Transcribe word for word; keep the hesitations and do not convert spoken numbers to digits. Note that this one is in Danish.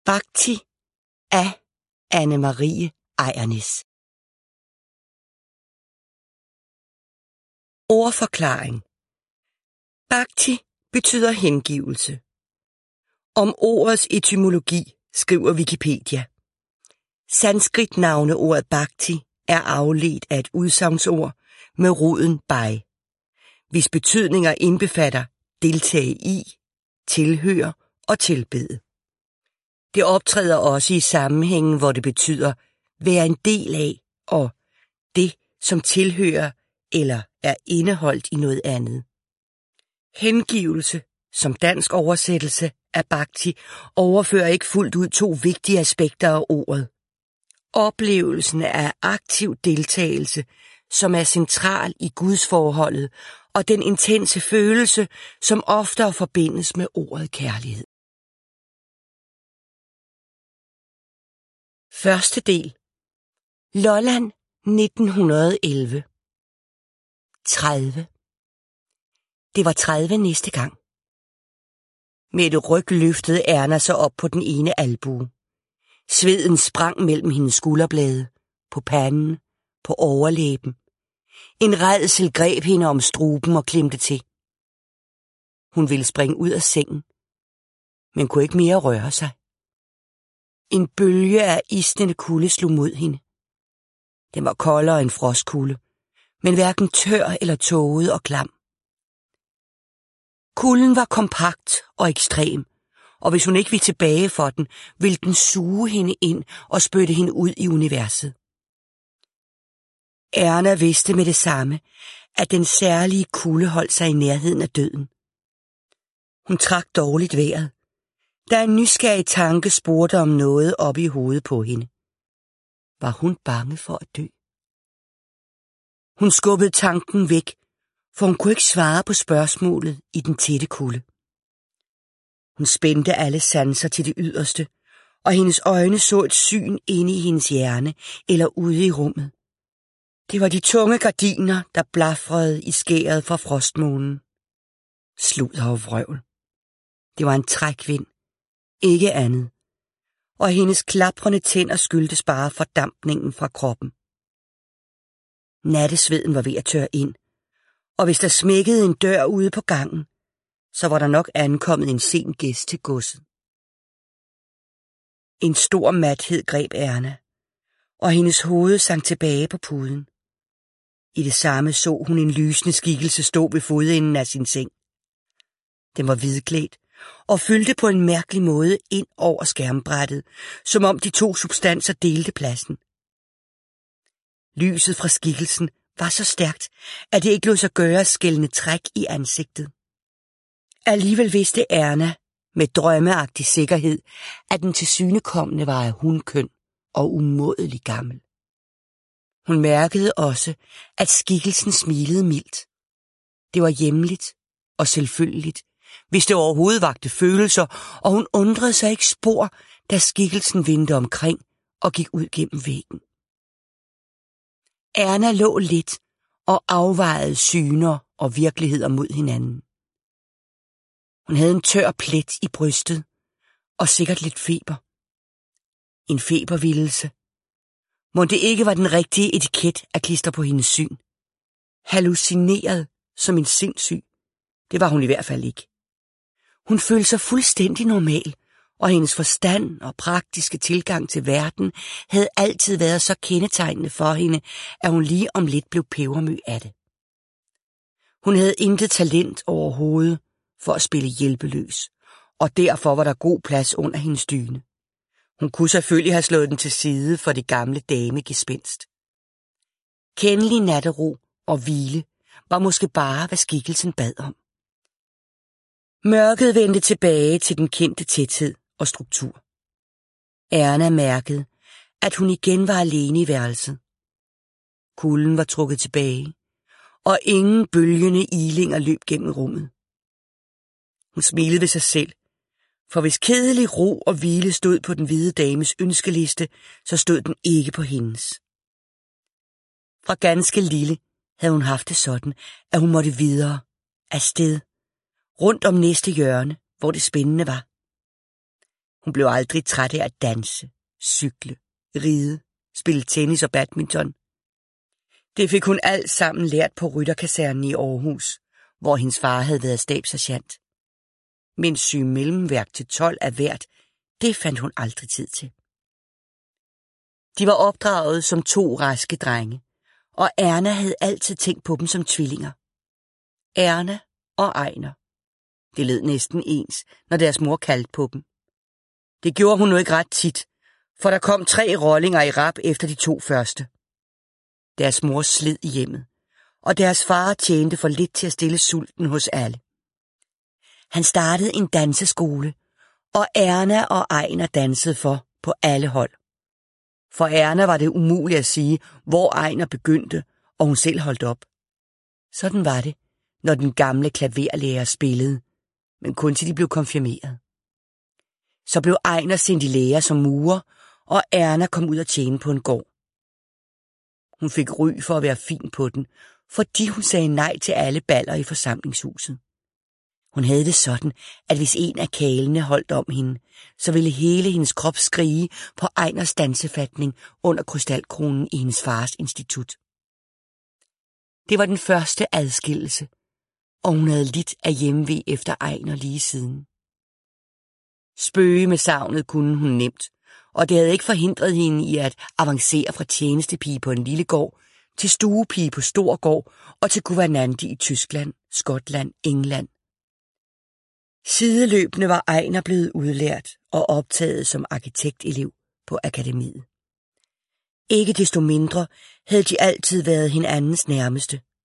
Bhakti af Anne-Marie Ejernes. Ordforklaring. Bhakti betyder hengivelse. Om ordets etymologi skriver Wikipedia. Sanskrit-navneordet bhakti er afledt af et udsagnsord med roden bhai, hvis betydninger indbefatter deltage i, tilhøre og tilbede. Det optræder også i sammenhængen, hvor det betyder være en del af og det, som tilhører eller er indeholdt i noget andet. Hengivelse, som dansk oversættelse af bhakti, overfører ikke fuldt ud to vigtige aspekter af ordet. Oplevelsen af aktiv deltagelse, som er central i gudsforholdet, og den intense følelse, som oftere forbindes med ordet kærlighed. Første del. Lolland nitten elleve. tredive. Det var tredive næste gang. Med et ryg løftede Erna sig op på den ene albue. Sveden sprang mellem hendes skulderblade, på panden, på overlæben. En rædsel greb hende om struben og klemte til. Hun ville springe ud af sengen, men kunne ikke mere røre sig. En bølge af isnende kulde slog mod hende. Den var koldere end frostkulde, men hverken tør eller tåget og klam. Kulden var kompakt og ekstrem, og hvis hun ikke ville tilbage for den, ville den suge hende ind og spytte hende ud i universet. Erna vidste med det samme, at den særlige kulde holdt sig i nærheden af døden. Hun trak dårligt vejret, da en nysgerrig tanke spurgte om noget oppe i hovedet på hende. Var hun bange for at dø? Hun skubbede tanken væk, for hun kunne ikke svare på spørgsmålet i den tætte kulde. Hun spændte alle sanser til det yderste, og hendes øjne så et syn inde i hendes hjerne eller ude i rummet. Det var de tunge gardiner, der blafrede i skæret fra frostmånen. Sludder og vrøvl. Det var en trækvind, ikke andet, og hendes klaprende tænder skyldtes bare fordampningen fra kroppen. Nattesveden var ved at tørre ind, og hvis der smækkede en dør ude på gangen, så var der nok ankommet en sen gæst til godset. En stor mathed greb Erna, og hendes hoved sank tilbage på puden. I det samme så hun en lysende skikkelse stå ved fodenden af sin seng. Den var hvidklædt og fyldte på en mærkelig måde ind over skærmbrættet, som om de to substanser delte pladsen. Lyset fra skikkelsen var så stærkt, at det ikke lod sig gøre at skælne træk i ansigtet. Alligevel vidste Erna med drømmeagtig sikkerhed, at den tilsynekommende var af hunkøn og umådelig gammel. Hun mærkede også, at skikkelsen smilede mildt. Det var hjemligt og selvfølgeligt, hvis det overhovedet vakte følelser, og hun undrede sig ikke spor, da skikkelsen vendte omkring og gik ud gennem væggen. Erna lå lidt og afvejede syner og virkeligheder mod hinanden. Hun havde en tør plet i brystet og sikkert lidt feber. En febervildelse. Mon det ikke var den rigtige etiket at klistre på hendes syn. Hallucineret som en sindssyg. Det var hun i hvert fald ikke. Hun følte sig fuldstændig normal, og hendes forstand og praktiske tilgang til verden havde altid været så kendetegnende for hende, at hun lige om lidt blev pebermø af det. Hun havde intet talent overhovedet for at spille hjælpeløs, og derfor var der god plads under hendes dyne. Hun kunne selvfølgelig have slået den til side for det gamle damegespenst. Kendelig nattero og hvile var måske bare, hvad skikkelsen bad om. Mørket vendte tilbage til den kendte tæthed og struktur. Erna mærkede, at hun igen var alene i værelset. Kulden var trukket tilbage, og ingen bølgende ilinger løb gennem rummet. Hun smilede ved sig selv, for hvis kedelig ro og hvile stod på den hvide dames ønskeliste, så stod den ikke på hendes. Fra ganske lille havde hun haft det sådan, at hun måtte videre, afsted, rundt om næste hjørne, hvor det spændende var. Hun blev aldrig træt af at danse, cykle, ride, spille tennis og badminton. Det fik hun alt sammen lært på rytterkasernen i Aarhus, hvor hendes far havde været stabssergent. Men syge mellemværk til tolv af hvert, det fandt hun aldrig tid til. De var opdraget som to raske drenge, og Erna havde altid tænkt på dem som tvillinger. Erna og Ejner. Det lød næsten ens, når deres mor kaldte på dem. Det gjorde hun nu ikke ret tit, for der kom tre rollinger i rap efter de to første. Deres mor sled i hjemmet, og deres far tjente for lidt til at stille sulten hos alle. Han startede en danseskole, og Erna og Ejner dansede for på alle hold. For Erna var det umuligt at sige, hvor Ejner begyndte, og hun selv holdt op. Sådan var det, når den gamle klaverlærer spillede, men kun til de blev konfirmeret. Så blev Ejner sendt i lære som murer, og Erna kom ud at tjene på en gård. Hun fik ry for at være fin på den, fordi hun sagde nej til alle baller i forsamlingshuset. Hun havde det sådan, at hvis en af kælene holdt om hende, så ville hele hendes krop skrige på Ejners dansefatning under krystalkronen i hendes fars institut. Det var den første adskillelse, og hun havde lidt af hjemve efter Ejner lige siden. Spøge med savnet kunne hun nemt, og det havde ikke forhindret hende i at avancere fra tjenestepige på en lille gård til stuepige på stor gård og til guvernante i Tyskland, Skotland, England. Sideløbende var Ejner blevet udlært og optaget som arkitektelev på akademiet. Ikke desto mindre havde de altid været hinandens nærmeste,